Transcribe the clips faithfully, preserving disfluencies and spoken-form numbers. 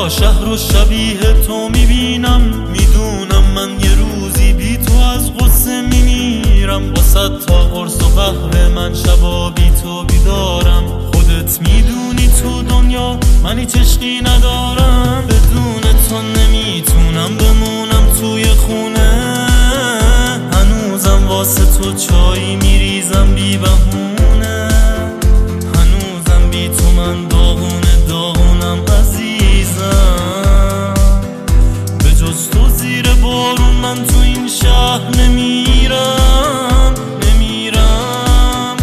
با شهر و شبیه تو میبینم، میدونم من یه روزی بی تو از غصه میمیرم. با صد تا قرص و قهر من شبا بی تو بیدارم. خودت میدونی تو دنیا من هیچ عشقی ندارم. بدون تو نمیتونم بمونم توی خونه، هنوزم واسه تو چایی میریزم بی بهونه. هنوزم بی تو من داغونه داغونم عزیزم. به جز تو زیر بارون من تو این شهر نمیرم، نمیرم،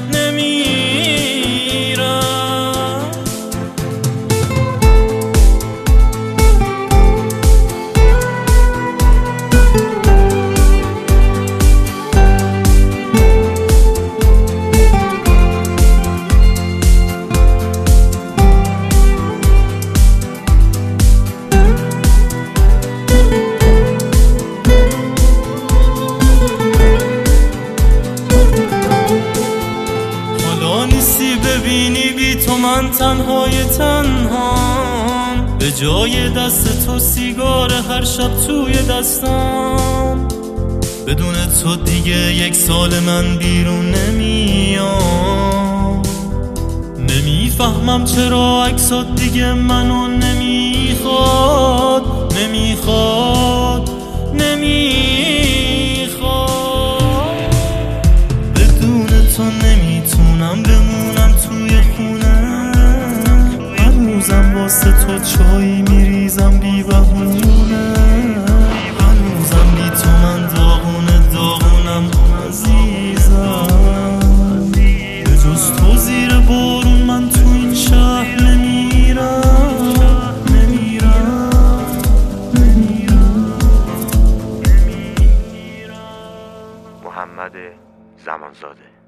نمیرم. ببینی بی تو من تنهای تنهام، به جای دست تو سیگار هر شب توی دستم. بدون تو دیگه یک سال من بیرون نمیام. نمیفهمم چرا عکسات دیگه منو نمیخواد، نمیخواد، نمیخواد. بدون تو نمیتونم بمونم توی خونه، هنوزم واسه تو چایی میریزم بی بهونه. هنوزم بی تو من داغونه داغونم عزیزم. به جز تو زیر بارون من تو این شهر نمیرم، نمیرم، نمیرم. محمد زمانزاده.